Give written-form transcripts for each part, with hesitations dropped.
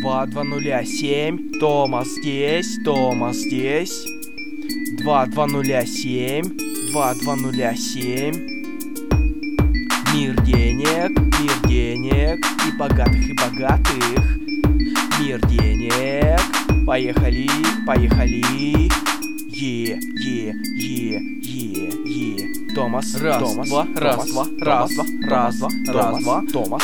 2207. Томас здесь, Томас здесь. 2207. 2207. Мир денег и богатых, и богатых. Мир денег. Поехали, поехали. Томас, раз, Томас, два, раз, два, раз, два, раз, два, раз, два,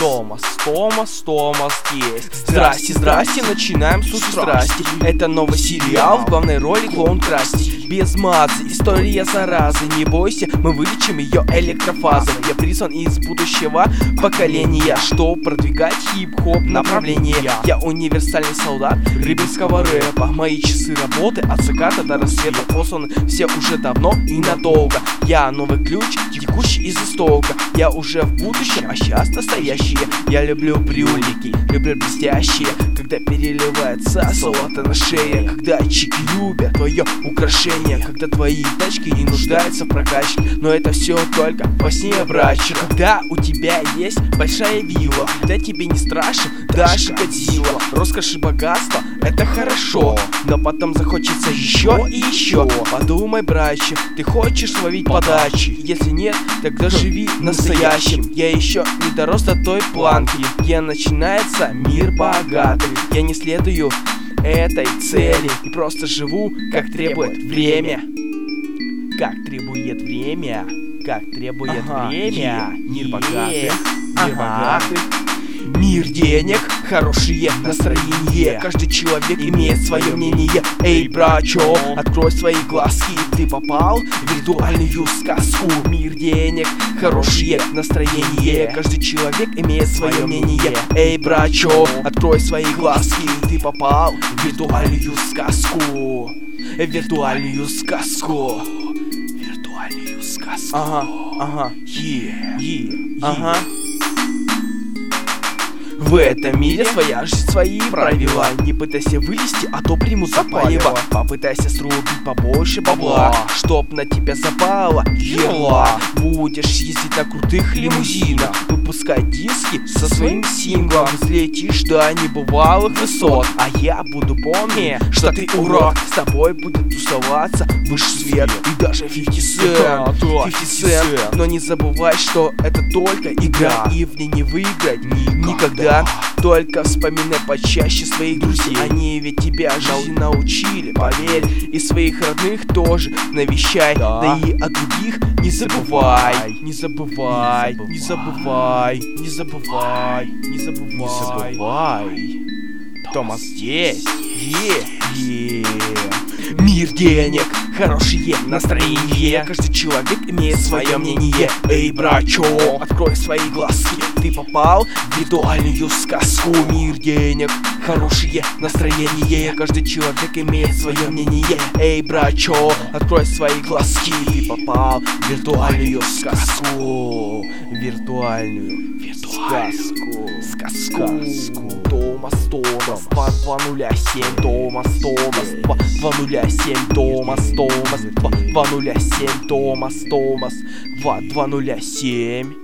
Томас есть. Здрасте, начинаем с страсти. Это новый сериал, в главной роли клоун Красти. Без маты, история заразы. Не бойся, мы вылечим ее электрофазой. Я призван из будущего поколения, что продвигать хип-хоп направление. Я универсальный солдат рыбинского рэпа. Мои часы работы от заката до рассвета посланы все уже давно и надолго. Я новый ключ, текущий из истока. Я уже в будущем, а сейчас настоящее. Я люблю брюлики, люблю блестящие, когда переливается золото на шее, когда чики любят твое украшение, когда твои тачки не нуждаются в прокачке. Но это все только во сне, братчик. Когда у тебя есть большая вилла, когда тебе не страшен даже Годзилла. Роскошь и богатство — это хорошо, но потом захочется еще и еще. Подумай, братчик, ты хочешь ловить подачи? Если нет, тогда живи настоящим. Я еще не дорос до той планки, где начинается мир богатый. Я не следую этой цели и просто живу, как требует время. Как требует время. Как требует время. Мир богатый. Мир богатый. Мир денег, хорошее настроение. Каждый человек имеет свое мнение. Эй, брачо, открой свои глазки. Ты попал в виртуальную сказку. Мир денег, хорошее настроение. Каждый человек имеет свое мнение. Эй, брачо, открой свои глазки. Ты попал в виртуальную сказку. Виртуальную сказку. Виртуальную сказку. Ага. Ага. В этом мире своя жизнь, свои правила. Не пытайся вылезти, а то примут за палево. Попытайся срубить побольше бабла, чтоб на тебя запала ела. Будешь ездить на крутых лимузинах, выпускать диски со своим синглом. Взлетишь до небывалых высот, а я буду помнить, что ты урод. С тобой будет тусоваться высший свет и даже 50 Cent. Но не забывай, что это только игра, и в ней не выиграть никогда. Только вспоминай почаще своих друзей. Они ведь тебя жизни научили, поверь. И своих родных тоже навещай. Да и о других не забывай. Не забывай. Не забывай. Не забывай. Не забывай. Томас здесь. Мир денег, хорошее настроение. Каждый человек имеет свое мнение. Эй, брачо, открой свои глазки. Ты попал в виртуальную сказку. Мир денег, хорошее настроение. Каждый человек имеет свое мнение. Эй, брачо, открой свои глазки. Ты попал в виртуальную сказку. Виртуальную сказку. Томас 2207. Томас 2207. Томас 2207. Томас 2207.